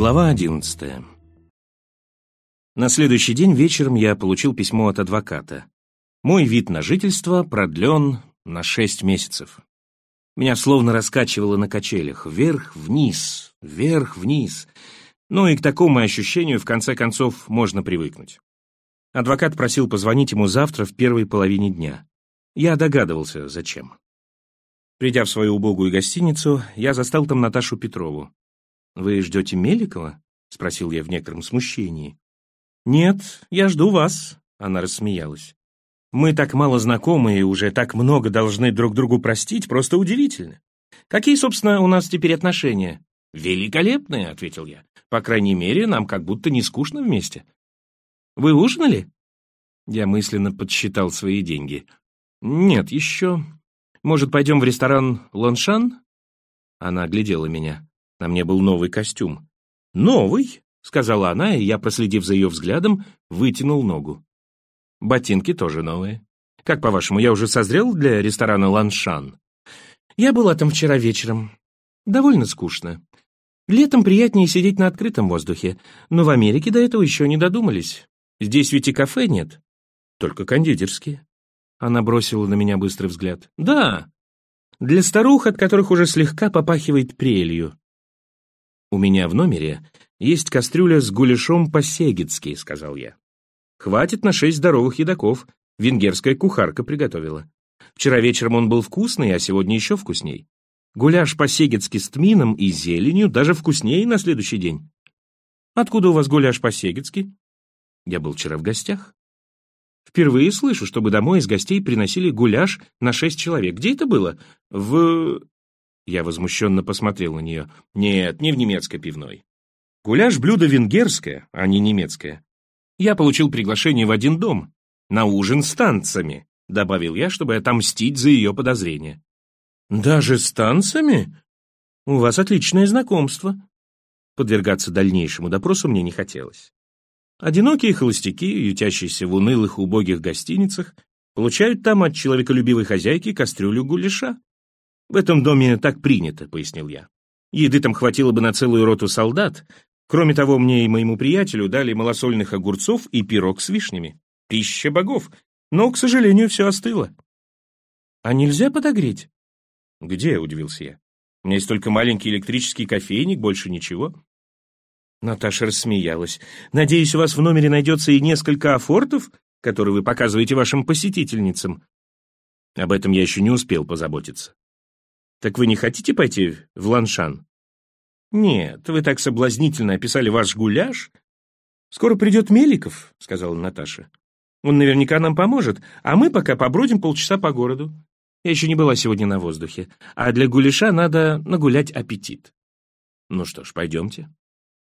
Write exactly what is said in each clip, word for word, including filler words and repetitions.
Глава одиннадцатая. На следующий день вечером я получил письмо от адвоката. Мой вид на жительство продлен на шесть месяцев. Меня словно раскачивало на качелях. Вверх-вниз, вверх-вниз. Ну и к такому ощущению, в конце концов, можно привыкнуть. Адвокат просил позвонить ему завтра в первой половине дня. Я догадывался, зачем. Придя в свою убогую гостиницу, я застал там Наташу Петрову. «Вы ждете Меликова?» — спросил я в некотором смущении. «Нет, я жду вас», — она рассмеялась. «Мы так мало знакомы и уже так много должны друг другу простить, просто удивительно. Какие, собственно, у нас теперь отношения?» «Великолепные», — ответил я. «По крайней мере, нам как будто не скучно вместе». «Вы ужинали?» Я мысленно подсчитал свои деньги. «Нет, еще. Может, пойдем в ресторан «Лоншан»?» Она оглядела меня. На мне был новый костюм. «Новый?» — сказала она, и я, проследив за ее взглядом, вытянул ногу. «Ботинки тоже новые. Как, по-вашему, я уже созрел для ресторана «Ланшан»?» «Я была там вчера вечером. Довольно скучно. Летом приятнее сидеть на открытом воздухе, но в Америке до этого еще не додумались. Здесь ведь и кафе нет, только кондитерские». Она бросила на меня быстрый взгляд. «Да, для старух, от которых уже слегка попахивает прелью». «У меня в номере есть кастрюля с гуляшом по-сегетски», — сказал я. «Хватит на шесть здоровых едоков. Венгерская кухарка приготовила. Вчера вечером он был вкусный, а сегодня еще вкусней. Гуляш по-сегетски с тмином и зеленью даже вкуснее на следующий день». «Откуда у вас гуляш по-сегетски?» «Я был вчера в гостях. Впервые слышу, чтобы домой из гостей приносили гуляш на шесть человек. Где это было? В...» Я возмущенно посмотрел на нее. «Нет, не в немецкой пивной. Гуляш — блюдо венгерское, а не немецкое. Я получил приглашение в один дом. На ужин с танцами», — добавил я, чтобы отомстить за ее подозрения. «Даже с танцами? У вас отличное знакомство». Подвергаться дальнейшему допросу мне не хотелось. Одинокие холостяки, ютящиеся в унылых убогих гостиницах, получают там от человеколюбивой хозяйки кастрюлю гуляша. «В этом доме так принято», — пояснил я. «Еды там хватило бы на целую роту солдат. Кроме того, мне и моему приятелю дали малосольных огурцов и пирог с вишнями. Пища богов. Но, к сожалению, все остыло». «А нельзя подогреть?» «Где?» — удивился я. «У меня есть только маленький электрический кофейник, больше ничего». Наташа рассмеялась. «Надеюсь, у вас в номере найдется и несколько афортов, которые вы показываете вашим посетительницам». Об этом я еще не успел позаботиться. «Так вы не хотите пойти в Ланшан?» «Нет, вы так соблазнительно описали ваш гуляш». «Скоро придет Меликов», — сказала Наташа. «Он наверняка нам поможет, а мы пока побродим полчаса по городу. Я еще не была сегодня на воздухе, а для гуляша надо нагулять аппетит». «Ну что ж, пойдемте».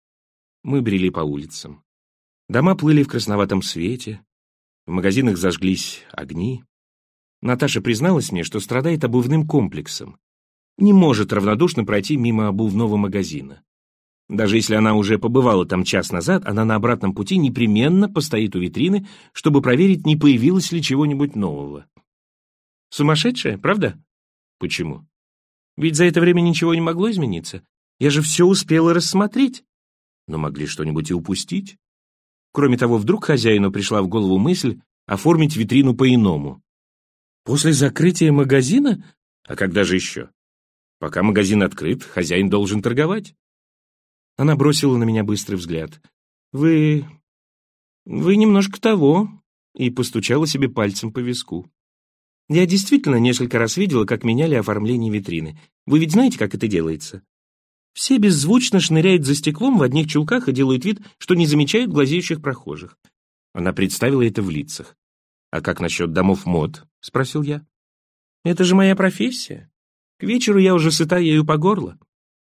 Мы брели по улицам. Дома плыли в красноватом свете, в магазинах зажглись огни. Наташа призналась мне, что страдает обувным комплексом. Не может равнодушно пройти мимо обувного магазина. Даже если она уже побывала там час назад, она на обратном пути непременно постоит у витрины, чтобы проверить, не появилось ли чего-нибудь нового. Сумасшедшая, правда? Почему? Ведь за это время ничего не могло измениться. Я же все успела рассмотреть. Но могли что-нибудь и упустить. Кроме того, вдруг хозяину пришла в голову мысль оформить витрину по-иному. После закрытия магазина? А когда же еще? Пока магазин открыт, хозяин должен торговать. Она бросила на меня быстрый взгляд. «Вы... вы немножко того», и постучала себе пальцем по виску. «Я действительно несколько раз видела, как меняли оформление витрины. Вы ведь знаете, как это делается? Все беззвучно шныряют за стеклом в одних чулках и делают вид, что не замечают глазеющих прохожих». Она представила это в лицах. «А как насчет домов мод?» — спросил я. «Это же моя профессия. К вечеру я уже сыта ею по горло».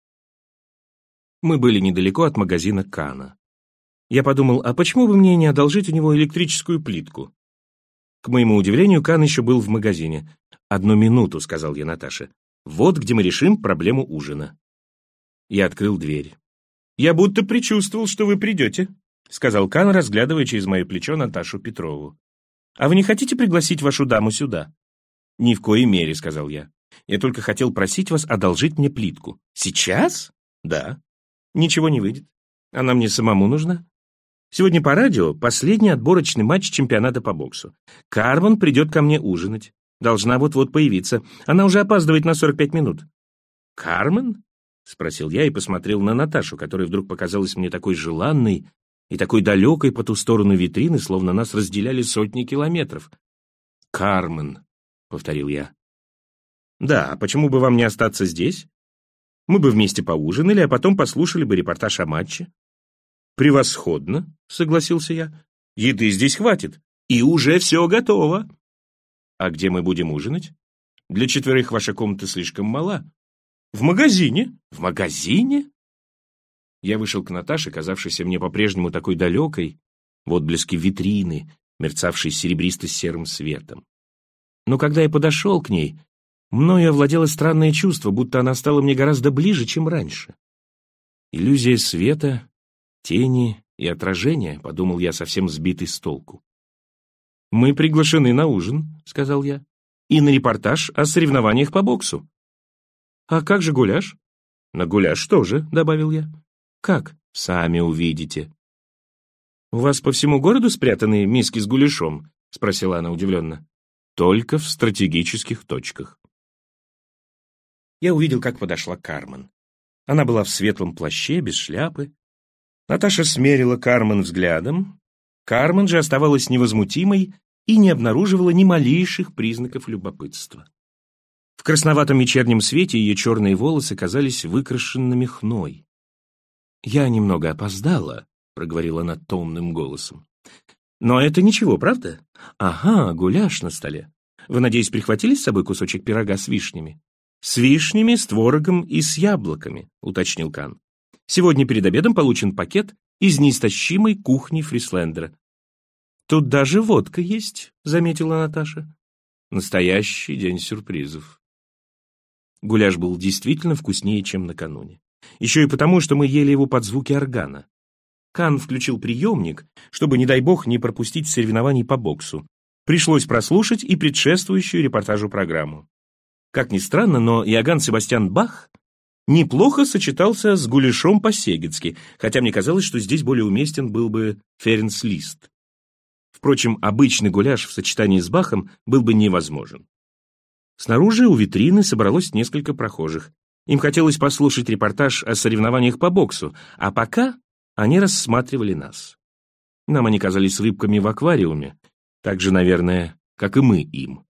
Мы были недалеко от магазина Кана. Я подумал, а почему бы мне не одолжить у него электрическую плитку? К моему удивлению, Кан еще был в магазине. «Одну минуту», — сказал я Наташе. «Вот где мы решим проблему ужина». Я открыл дверь. «Я будто предчувствовал, что вы придете», — сказал Кан, разглядывая через мое плечо Наташу Петрову. «А вы не хотите пригласить вашу даму сюда?» «Ни в коей мере», — сказал я. «Я только хотел просить вас одолжить мне плитку». «Сейчас?» «Да». «Ничего не выйдет. Она мне самому нужна. Сегодня по радио последний отборочный матч чемпионата по боксу. Кармен придет ко мне ужинать. Должна вот-вот появиться. Она уже опаздывает на сорок пять минут. Кармен? — спросил я и посмотрел на Наташу, которая вдруг показалась мне такой желанной и такой далекой по ту сторону витрины, словно нас разделяли сотни километров. «Кармен», — повторил я. «Да, а почему бы вам не остаться здесь? Мы бы вместе поужинали, а потом послушали бы репортаж о матче». «Превосходно», — согласился я. «Еды здесь хватит, и уже все готово». «А где мы будем ужинать? Для четверых ваша комната слишком мала». «В магазине». «В магазине?» Я вышел к Наташе, казавшейся мне по-прежнему такой далекой, в отблеске витрины, мерцавшей серебристо-серым светом. Но когда я подошел к ней, мною овладело странное чувство, будто она стала мне гораздо ближе, чем раньше. Иллюзия света, тени и отражения, — подумал я, совсем сбитый с толку. «Мы приглашены на ужин», — сказал я, — «и на репортаж о соревнованиях по боксу». «А как же гуляш?» «На гуляш тоже», — добавил я. «Как? Сами увидите». «У вас по всему городу спрятаны миски с гуляшом?» — спросила она удивленно. «Только в стратегических точках». Я увидел, как подошла Кармен. Она была в светлом плаще, без шляпы. Наташа смерила Кармен взглядом. Кармен же оставалась невозмутимой и не обнаруживала ни малейших признаков любопытства. В красноватом вечернем свете ее черные волосы казались выкрашенными хной. «Я немного опоздала», — проговорила она томным голосом. «Но это ничего, правда? Ага, гуляш на столе. Вы, надеюсь, прихватили с собой кусочек пирога с вишнями?» «С вишнями, с творогом и с яблоками», — уточнил Кан. «Сегодня перед обедом получен пакет из неистощимой кухни Фрислендера». «Тут даже водка есть», — заметила Наташа. «Настоящий день сюрпризов». Гуляш был действительно вкуснее, чем накануне. Еще и потому, что мы ели его под звуки органа. Кан включил приемник, чтобы, не дай бог, не пропустить соревнований по боксу. Пришлось прослушать и предшествующую репортажу программу. Как ни странно, но Иоганн Себастьян Бах неплохо сочетался с гуляшом по-сегецки, хотя мне казалось, что здесь более уместен был бы Ференц Лист. Впрочем, обычный гуляш в сочетании с Бахом был бы невозможен. Снаружи у витрины собралось несколько прохожих. Им хотелось послушать репортаж о соревнованиях по боксу, а пока они рассматривали нас. Нам они казались рыбками в аквариуме, так же, наверное, как и мы им.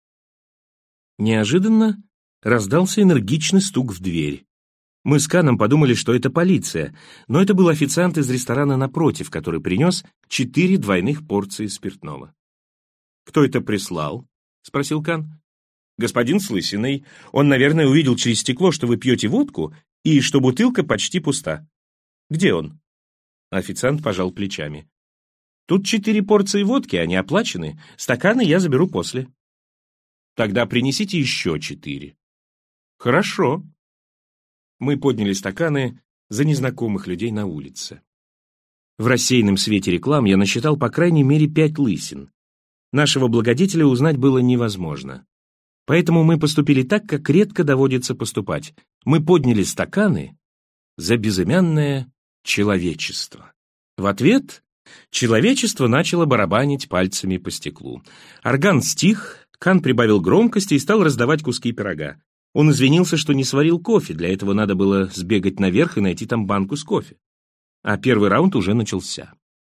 Неожиданно раздался энергичный стук в дверь. Мы с Каном подумали, что это полиция, но это был официант из ресторана напротив, который принес четыре двойных порции спиртного. «Кто это прислал?» — спросил Кан. «Господин с лысиной. Он, наверное, увидел через стекло, что вы пьете водку и что бутылка почти пуста. Где он?» Официант пожал плечами. «Тут четыре порции водки, они оплачены. Стаканы я заберу после». «Тогда принесите еще четыре». «Хорошо». Мы подняли стаканы за незнакомых людей на улице. В рассеянном свете реклам я насчитал по крайней мере пять лысин. Нашего благодетеля узнать было невозможно. Поэтому мы поступили так, как редко доводится поступать. Мы подняли стаканы за безымянное человечество. В ответ человечество начало барабанить пальцами по стеклу. Орган стих, Кан прибавил громкости и стал раздавать куски пирога. Он извинился, что не сварил кофе, для этого надо было сбегать наверх и найти там банку с кофе. А первый раунд уже начался.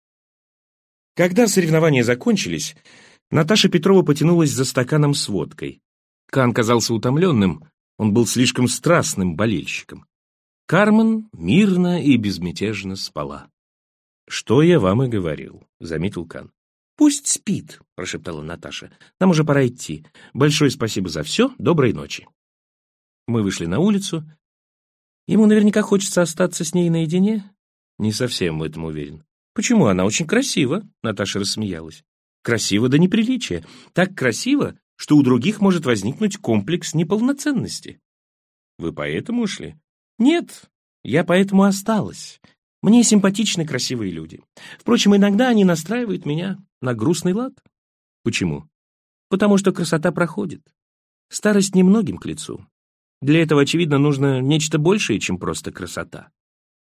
Когда соревнования закончились, Наташа Петрова потянулась за стаканом с водкой. Кан казался утомленным, он был слишком страстным болельщиком. Кармен мирно и безмятежно спала. «Что я вам и говорил», — заметил Кан. «Пусть спит», — прошептала Наташа. «Нам уже пора идти. Большое спасибо за все. Доброй ночи». Мы вышли на улицу. Ему наверняка хочется остаться с ней наедине. Не совсем в этом уверен. «Почему? Она очень красива», — Наташа рассмеялась. «Красиво до неприличия. Так красиво, что у других может возникнуть комплекс неполноценности». «Вы поэтому ушли?» «Нет, я поэтому осталась. Мне симпатичны красивые люди. Впрочем, иногда они настраивают меня на грустный лад». «Почему?» «Потому что красота проходит. Старость немногим к лицу. Для этого, очевидно, нужно нечто большее, чем просто красота».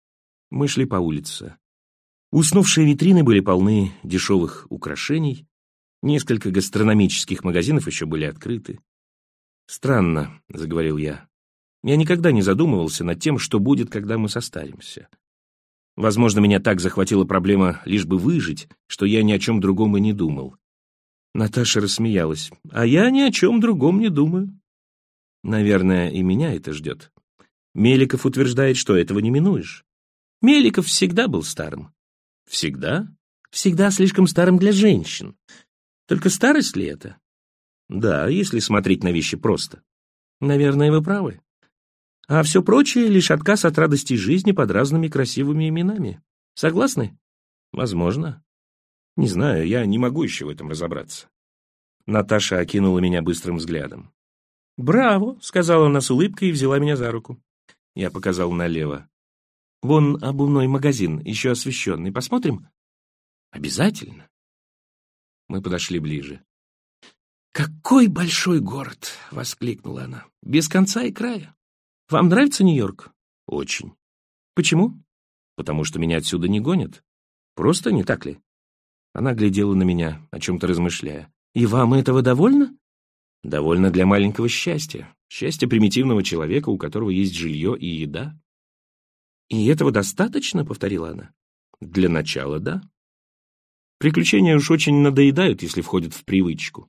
Мы шли по улице. Уснувшие витрины были полны дешевых украшений, несколько гастрономических магазинов еще были открыты. «Странно», — заговорил я. «Я никогда не задумывался над тем, что будет, когда мы состаримся. Возможно, меня так захватила проблема лишь бы выжить, что я ни о чем другом и не думал». Наташа рассмеялась. «А я ни о чем другом не думаю». Наверное, и меня это ждет. Меликов утверждает, что этого не минуешь. Меликов всегда был старым. Всегда? Всегда слишком старым для женщин. Только старость ли это? Да, если смотреть на вещи просто. Наверное, вы правы. А все прочее — лишь отказ от радости жизни под разными красивыми именами. Согласны? Возможно. Не знаю, я не могу еще в этом разобраться. Наташа окинула меня быстрым взглядом. «Браво!» — сказала она с улыбкой и взяла меня за руку. Я показал налево. «Вон обувной магазин, еще освещенный. Посмотрим?» «Обязательно». Мы подошли ближе. «Какой большой город!» — воскликнула она. «Без конца и края. Вам нравится Нью-Йорк?» «Очень». «Почему?» «Потому что меня отсюда не гонят. Просто не так ли?» Она глядела на меня, о чем-то размышляя. «И вам этого довольно?» «Довольно для маленького счастья. Счастья примитивного человека, у которого есть жилье и еда». «И этого достаточно?» — повторила она. «Для начала, да. Приключения уж очень надоедают, если входят в привычку».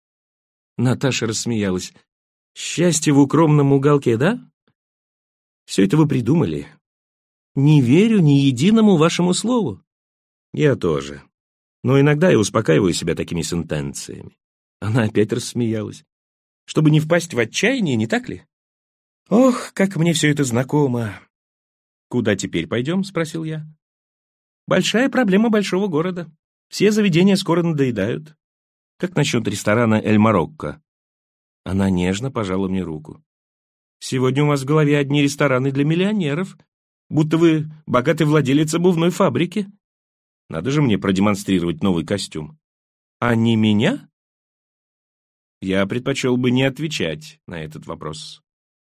Наташа рассмеялась. «Счастье в укромном уголке, да? Все это вы придумали. Не верю ни единому вашему слову». «Я тоже. Но иногда я успокаиваю себя такими сентенциями». Она опять рассмеялась. «Чтобы не впасть в отчаяние, не так ли? Ох, как мне все это знакомо!» «Куда теперь пойдем?» — спросил я. «Большая проблема большого города. Все заведения скоро надоедают. Как насчет ресторана «Эль Марокко»?» Она нежно пожала мне руку. «Сегодня у вас в голове одни рестораны для миллионеров, будто вы богатый владелец обувной фабрики. Надо же мне продемонстрировать новый костюм. А не меня?» Я предпочел бы не отвечать на этот вопрос.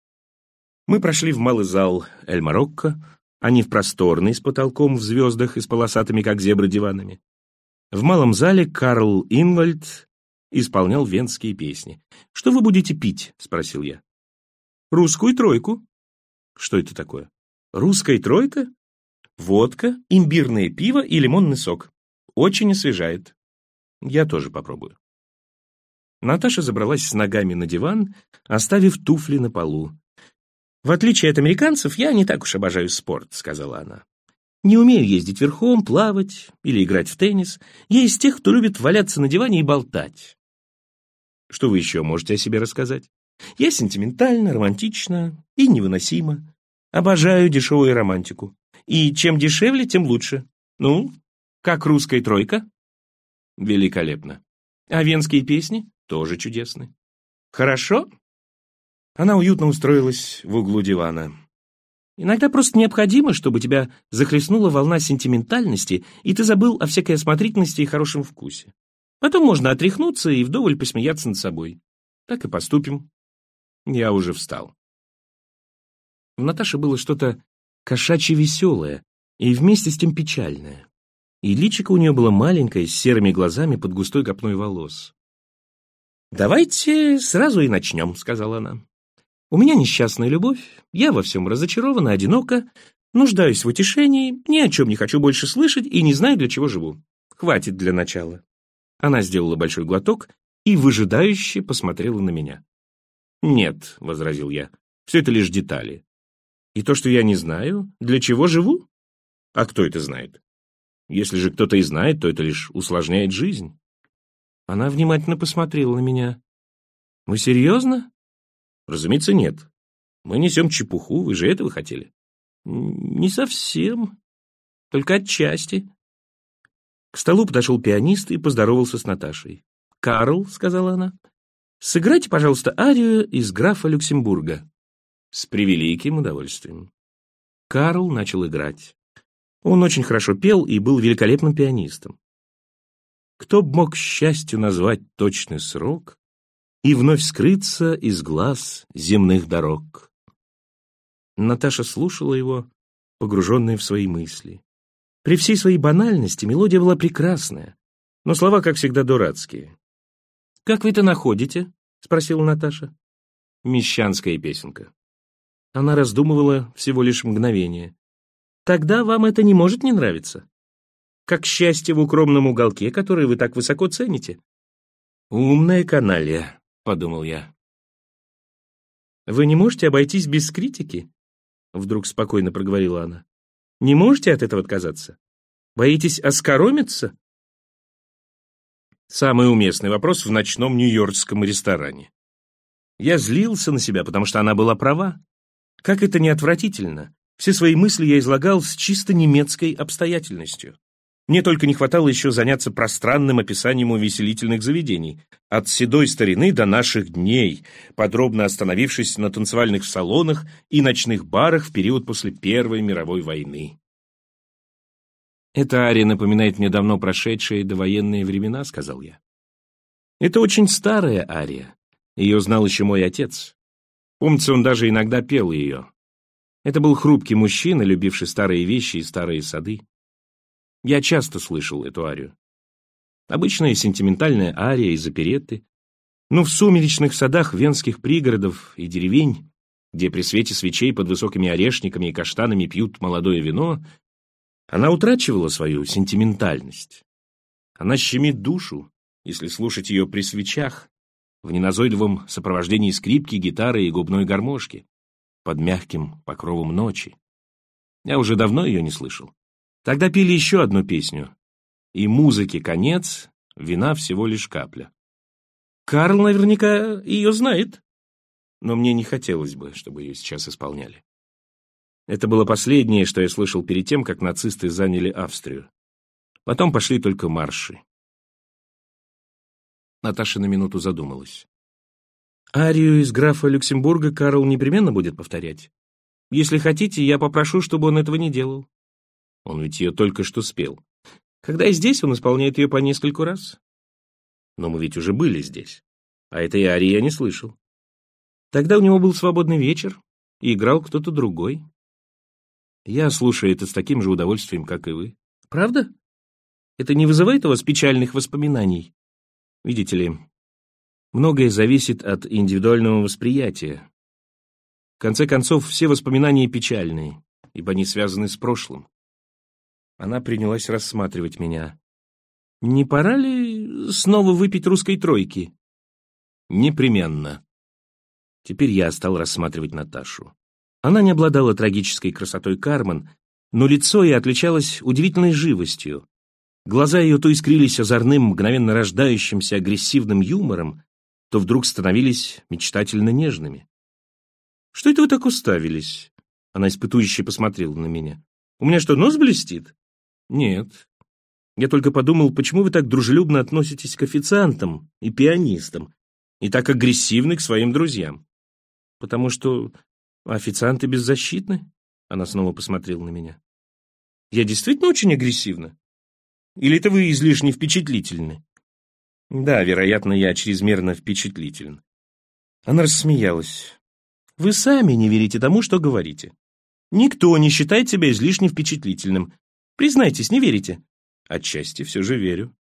Мы прошли в малый зал «Эль Марокко», а не в просторный с потолком в звездах и с полосатыми, как зебры, диванами. В малом зале Карл Ингвальд исполнял венские песни. «Что вы будете пить?» — спросил я. «Русскую тройку». «Что это такое?» «Русская тройка? Водка, имбирное пиво и лимонный сок. Очень освежает. Я тоже попробую». Наташа забралась с ногами на диван, оставив туфли на полу. «В отличие от американцев, я не так уж обожаю спорт», — сказала она. «Не умею ездить верхом, плавать или играть в теннис. Я из тех, кто любит валяться на диване и болтать». «Что вы еще можете о себе рассказать?» «Я сентиментальна, романтична и невыносима. Обожаю дешевую романтику. И чем дешевле, тем лучше. Ну, как русская тройка?» «Великолепно. А венские песни?» «Тоже чудесны». «Хорошо?» Она уютно устроилась в углу дивана. «Иногда просто необходимо, чтобы тебя захлестнула волна сентиментальности, и ты забыл о всякой осмотрительности и хорошем вкусе. Потом можно отряхнуться и вдоволь посмеяться над собой. Так и поступим». Я уже встал. В Наташе было что-то кошачье веселое и вместе с тем печальное. И личико у нее было маленькое, с серыми глазами под густой копной волос. «Давайте сразу и начнем», — сказала она. «У меня несчастная любовь, я во всем разочарована, одинока, нуждаюсь в утешении, ни о чем не хочу больше слышать и не знаю, для чего живу. Хватит для начала». Она сделала большой глоток и выжидающе посмотрела на меня. «Нет», — возразил я, — «все это лишь детали. И то, что я не знаю, для чего живу? А кто это знает? Если же кто-то и знает, то это лишь усложняет жизнь». Она внимательно посмотрела на меня. «Вы серьезно?» «Разумеется, нет. Мы несем чепуху, вы же этого хотели?» «Не совсем. Только отчасти». К столу подошел пианист и поздоровался с Наташей. «Карл», — сказала она, — «сыграйте, пожалуйста, арию из графа Люксембурга». «С превеликим удовольствием». Карл начал играть. Он очень хорошо пел и был великолепным пианистом. Кто б мог счастью назвать точный срок и вновь скрыться из глаз земных дорог? Наташа слушала его, погруженная в свои мысли. При всей своей банальности мелодия была прекрасная, но слова, как всегда, дурацкие. «Как вы это находите?» — спросила Наташа. «Мещанская песенка». Она раздумывала всего лишь мгновение. «Тогда вам это не может не нравиться? Как счастье в укромном уголке, которое вы так высоко цените». «Умная каналья», — подумал я. «Вы не можете обойтись без критики?» — вдруг спокойно проговорила она. «Не можете от этого отказаться? Боитесь оскоромиться?» Самый уместный вопрос в ночном нью-йоркском ресторане. Я злился на себя, потому что она была права. Как это не отвратительно, все свои мысли я излагал с чисто немецкой обстоятельностью. Мне только не хватало еще заняться пространным описанием увеселительных заведений, от седой старины до наших дней, подробно остановившись на танцевальных салонах и ночных барах в период после Первой мировой войны. «Эта ария напоминает мне давно прошедшие довоенные времена», — сказал я. «Это очень старая ария. Ее знал еще мой отец. Помнится, он даже иногда пел ее. Это был хрупкий мужчина, любивший старые вещи и старые сады. Я часто слышал эту арию. Обычная сентиментальная ария из оперетты, но в сумеречных садах венских пригородов и деревень, где при свете свечей под высокими орешниками и каштанами пьют молодое вино, она утрачивала свою сентиментальность. Она щемит душу, если слушать ее при свечах, в неназойливом сопровождении скрипки, гитары и губной гармошки, под мягким покровом ночи. Я уже давно ее не слышал. Тогда пели еще одну песню. И музыке конец, вина всего лишь капля. Карл наверняка ее знает, но мне не хотелось бы, чтобы ее сейчас исполняли. Это было последнее, что я слышал перед тем, как нацисты заняли Австрию. Потом пошли только марши. Наташа на минуту задумалась. «Арию из графа Люксембурга Карл непременно будет повторять. Если хотите, я попрошу, чтобы он этого не делал. Он ведь ее только что спел. Когда я здесь, он исполняет ее по нескольку раз. Но мы ведь уже были здесь, а этой арии я не слышал. Тогда у него был свободный вечер, и играл кто-то другой. Я слушаю это с таким же удовольствием, как и вы. Правда? Это не вызывает у вас печальных воспоминаний? Видите ли, многое зависит от индивидуального восприятия. В конце концов, все воспоминания печальные, ибо они связаны с прошлым. Она принялась рассматривать меня. «Не пора ли снова выпить русской тройки?» «Непременно». Теперь я стал рассматривать Наташу. Она не обладала трагической красотой Кармен, но лицо ее отличалось удивительной живостью. Глаза ее то искрились озорным, мгновенно рождающимся агрессивным юмором, то вдруг становились мечтательно нежными. «Что это вы так уставились?» Она испытующе посмотрела на меня. «У меня что, нос блестит?» «Нет. Я только подумал, почему вы так дружелюбно относитесь к официантам и пианистам и так агрессивны к своим друзьям. Потому что официанты беззащитны?» Она снова посмотрела на меня. «Я действительно очень агрессивна? Или это вы излишне впечатлительны?» «Да, вероятно, я чрезмерно впечатлителен». Она рассмеялась. «Вы сами не верите тому, что говорите. Никто не считает себя излишне впечатлительным. Признайтесь, не верите?» «Отчасти все же верю».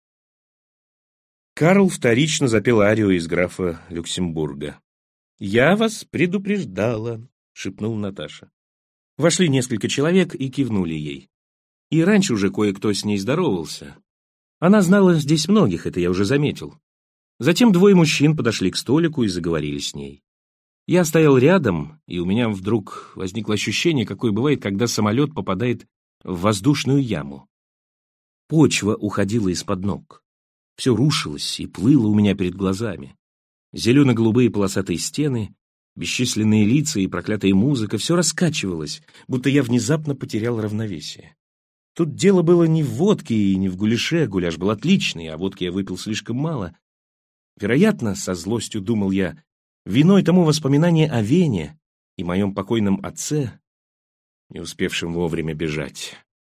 Карл вторично запел арию из графа Люксембурга. «Я вас предупреждала», — шепнула Наташа. Вошли несколько человек и кивнули ей. И раньше уже кое-кто с ней здоровался. Она знала здесь многих, это я уже заметил. Затем двое мужчин подошли к столику и заговорили с ней. Я стоял рядом, и у меня вдруг возникло ощущение, какое бывает, когда самолет попадает в воздушную яму. Почва уходила из-под ног. Все рушилось и плыло у меня перед глазами. Зелено-голубые полосатые стены, бесчисленные лица и проклятая музыка — все раскачивалось, будто я внезапно потерял равновесие. Тут дело было не в водке и не в гуляше, гуляш был отличный, а водки я выпил слишком мало. Вероятно, со злостью думал я, виной тому воспоминание о Вене и моем покойном отце, не успевшем вовремя бежать.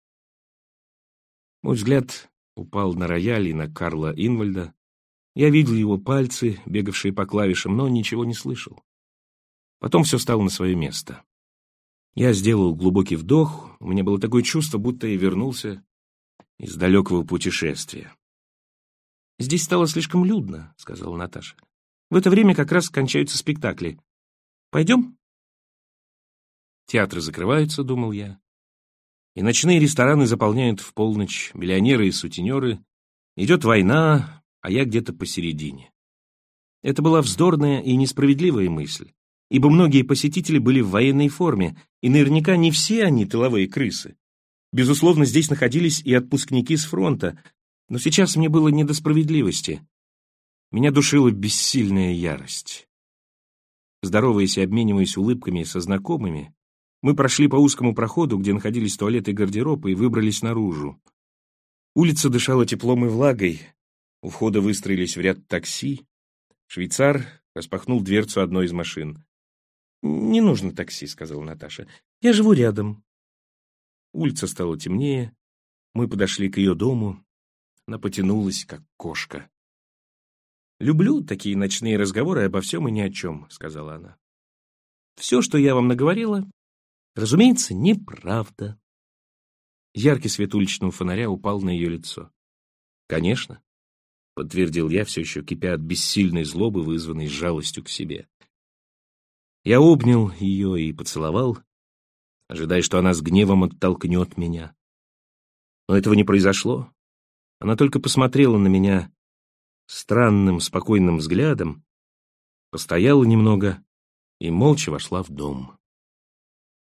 Мой взгляд упал на рояль и на Карла Инвальда. Я видел его пальцы, бегавшие по клавишам, но ничего не слышал. Потом все стало на свое место. Я сделал глубокий вдох, у меня было такое чувство, будто я вернулся из далекого путешествия. «Здесь стало слишком людно», — сказала Наташа. «В это время как раз кончаются спектакли. Пойдем?» Театры закрываются, думал я, и ночные рестораны заполняют в полночь миллионеры и сутенеры. Идет война, а я где-то посередине. Это была вздорная и несправедливая мысль, ибо многие посетители были в военной форме, и наверняка не все они тыловые крысы. Безусловно, здесь находились и отпускники с фронта, но сейчас мне было не до справедливости. Меня душила бессильная ярость. Здороваясь и обмениваясь улыбками со знакомыми, мы прошли по узкому проходу, где находились туалеты и гардероб, и выбрались наружу. Улица дышала теплом и влагой. У входа выстроились в ряд такси. Швейцар распахнул дверцу одной из машин. «Не нужно такси», — сказала Наташа. «Я живу рядом». Улица стала темнее. Мы подошли к ее дому. Она потянулась, как кошка. «Люблю такие ночные разговоры обо всем и ни о чем», — сказала она. «Все, что я вам наговорила, разумеется, неправда». Яркий свет уличного фонаря упал на ее лицо. «Конечно», — подтвердил я, все еще кипя от бессильной злобы, вызванной жалостью к себе. Я обнял ее и поцеловал, ожидая, что она с гневом оттолкнет меня. Но этого не произошло. Она только посмотрела на меня странным, спокойным взглядом, постояла немного и молча вошла в дом.